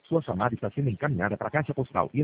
Sua chamada está sendo encaminhada para a caixa postal e